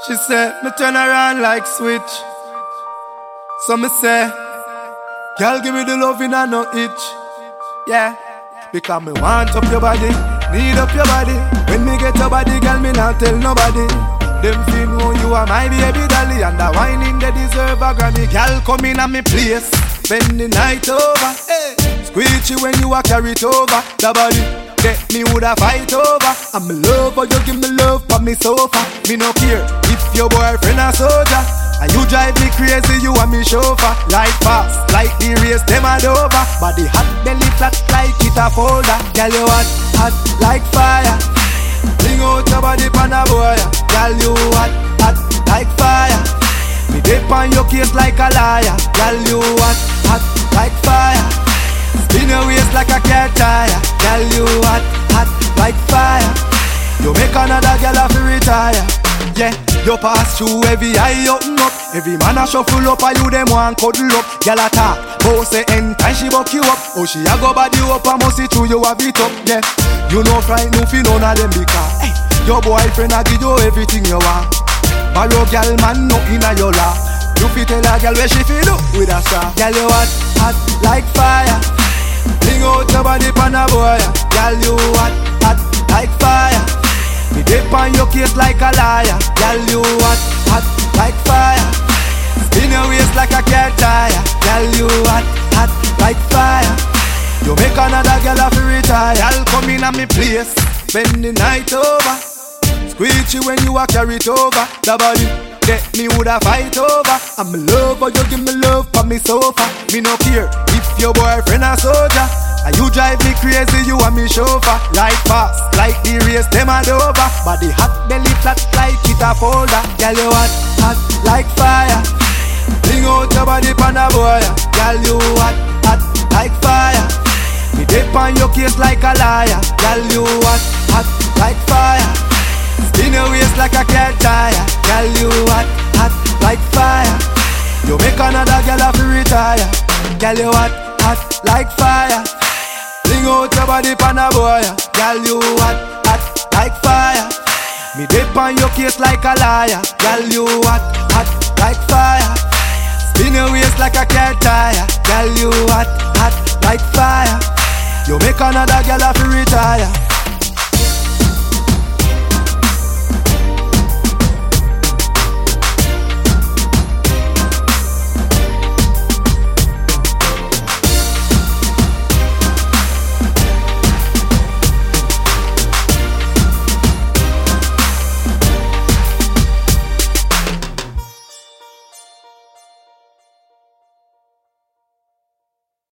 She said, me turn around like switch. So me say, girl, give me the loving and no itch. Yeah, because me want up your body, need up your body. When me get your body, girl, me not tell nobody. Them feel know you are my baby dolly, and the whining they deserve a Grammy. Girl, come in at me place, spend the night over. Hey, squeeze when you are carried over. The body get me woulda fight over. I'm in love, but you give me love for me sofa. Me no care if your boyfriend a soldier, and you drive me crazy, you and me chauffeur. Like fast, like the race, them a over. Body hot, belly flat, like it a folder. Girl, you hot like fire. Bring out your body pan a boy. Girl, you hot like fire. Me dip on your case like a liar. Girl, you hot like fire. Spin your waist like a car tire. Girl, you hot like fire. You make another girl have to retire. Yeah, you pass through every eye open up. Every man a shuffle up, and you them want cuddle up. Girl a talk, both say anytime she buck you up. Oh, she a go body up, and must see through you have it up. Yeah, you know frightened no fi none of them because hey, your boyfriend a give you everything you want. Borrow girl man no inna your lap. You fi tell a girl where she fi do with a strap. Girl you hot like fire. Bring out your body pan a boy. Girl you hot like fire. Me dip on your case like a liar. Girl you hot like fire. Spin your waist like a car tire. Girl you hot like fire. You make another girl have to retire. Girl come in at me place, spend the night over. Squeeze you when you are carried over. The body get me woulda fight over. I'm in love, but you give me love for me sofa. Me no care if your boyfriend a soldier, and you drive me crazy, you and me chauffeur. Like fast, like the race, them a over. Body hot, belly flat, like it a folder. Girl you hot like fire. Bring out your body pan a boy. Girl you hot like fire. Me dip on your case like a liar. Girl you hot like fire. Spin your waist like a car tire. Girl you hot like fire. You make another girl have to retire. Girl you hot like fire. Bring out your body pan a boy. Girl you hot like fire. Me dip on your case like a liar. Girl you hot like fire. Spin your waist like a car tire. Girl you hot like fire. You make another girl have to retire.